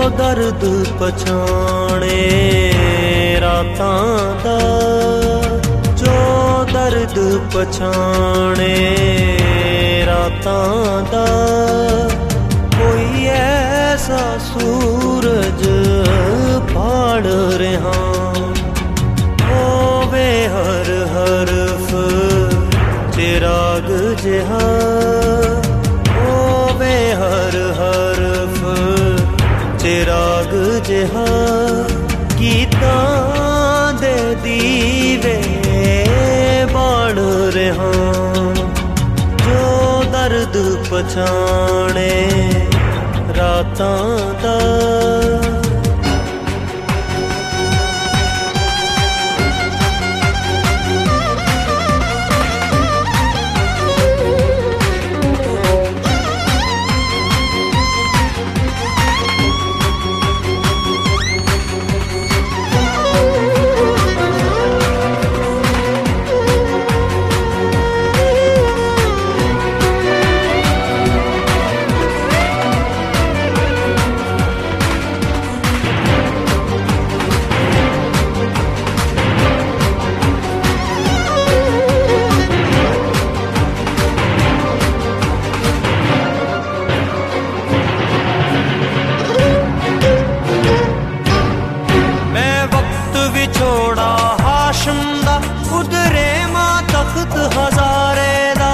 दर्द पछाणे रातां दा, जो दर्द पछाणे रातां दा। कोई ऐसा सूरज फाड़ रहा, होवे हर हरफ चिराग जिहा, होवे हर हरफ चिराग जिहा। गीतां दे दीवे बाण रहा, जो दर्द पछाणे रातां दा। छोड़ा हाशम दा उधरे मां तख्त हजारे दा।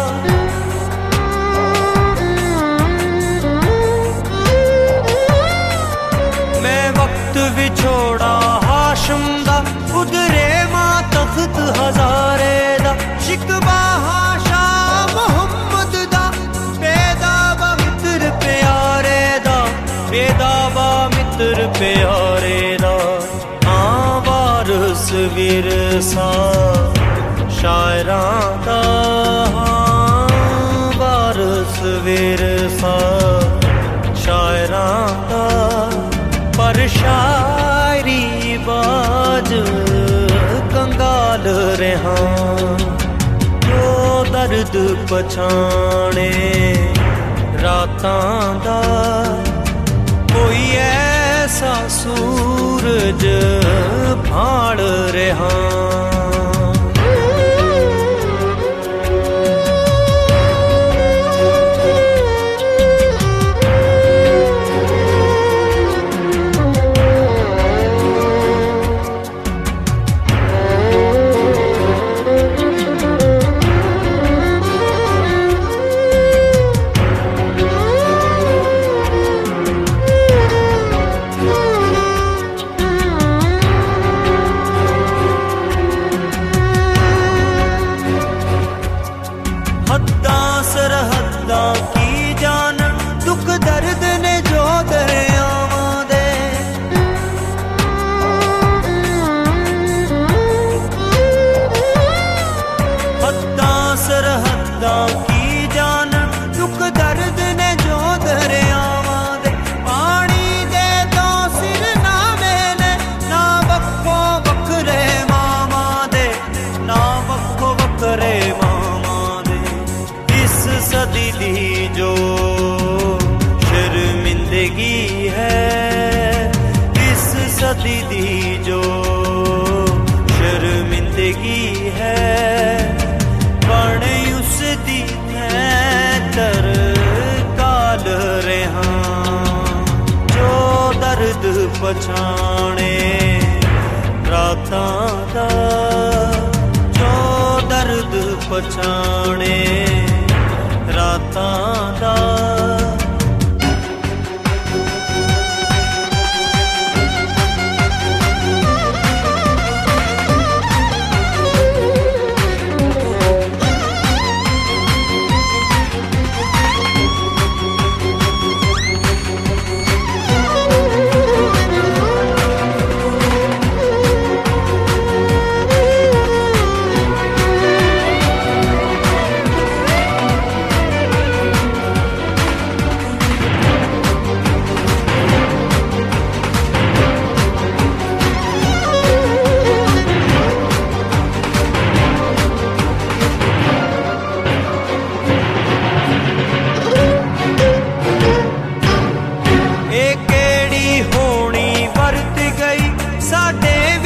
मैं वक्त भी छोड़ा हाशम दा उधरे मां तख्त हजारे दा। शिकवा हाशा मोहम्मद दा, बेदावा मित्र प्यारे दा, बेदावा मित्र प्यारे दा। वारस विरसा शायरां दा, वारस विरसा शायरां दा। पर शायरी बाज कंगाल रहा, जो दर्द पछाणे रातां दा। कोई ऐसा सूरज फाड़ रहा, सरहद्दा की जान दुख दर्द ने जो दरियावां दे। हद्दा सरहद्दा की जान दुख दर्द ने जो दरियावां दे। पानी दे दो सिर नामे ने, ना वक्फो वखरे मामा दे, ना वक्फो वखरे सदी दी जो शर्मिंदगी है, इस सदी दी जो शर्मिंदगी है। बने उस दी तर काल रहा, जो दर्द पछाणे रातां दा, जो दर्द पछाणे रातां दा।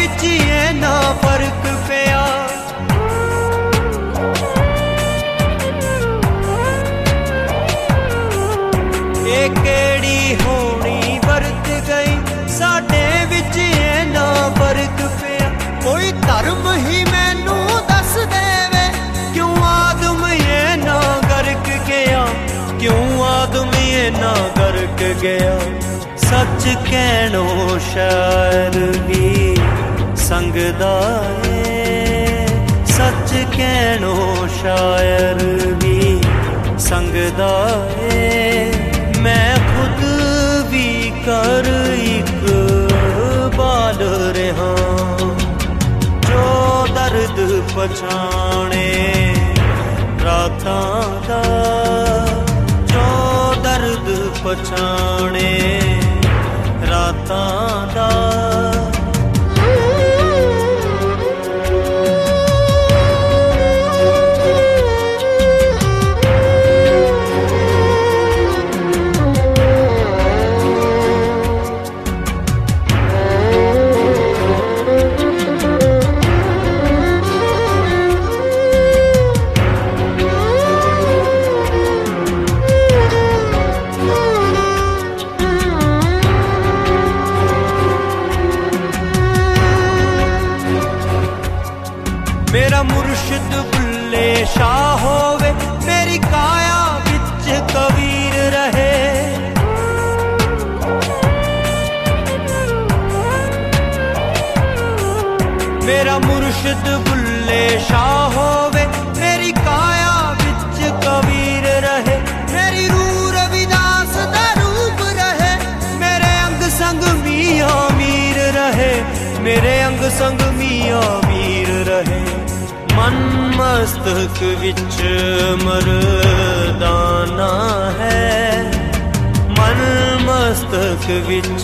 विच इन्ना फर्क पिया। ये केड़ी होनी वरत गई साडे विच इन्ना फर्क पिया। कोई धर्म ही मैनू दस देवे क्यों आदमी इन्ना गर्क गया, क्यों आदमी इन्ना गर्क गया। सच कहनो शायर भी संगदा है, सच कहनो शायर भी संगदा है। मैं खुद भी कर एक बाल रहा जो दर्द पछाणे रातां दा, जो दर्द पछाणे रातां दा। मेरा मुर्शिद बुल्ले शाह होवे, मेरी काया विच कबीर रहे। मेरा मुर्शिद बुल्ले शाह होवे, मेरी काया विच कबीर रहे। मेरी रूह रविदास दा रूप रहे, मेरे अंग संग मियां मीर रहे, मेरे अंग संग मियां मीर रहे। मन मस्तक विच मरदाना है, मन मस्तक विच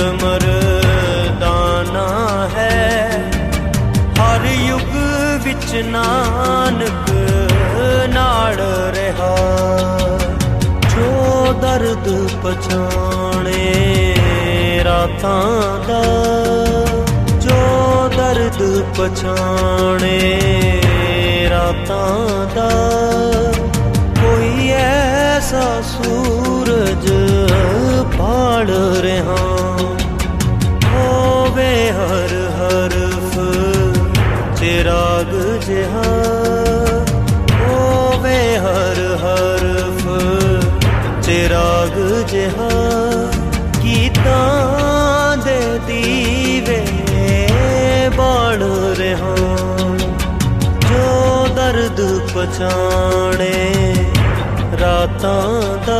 मरदाना है। हर युग विच नानक नाड़ रहा जो दर्द पछाणे रातां दा, जो दर्द पछाणे रातां दा। कोई ऐसा सूरज पाड़ रहा होवे हर हरफ चिराग जिहा, होवे हर हरफ चिराग जिहा। गीतां दे दीवे बाड़ रहा जो दर्द पछाणे रातां दा।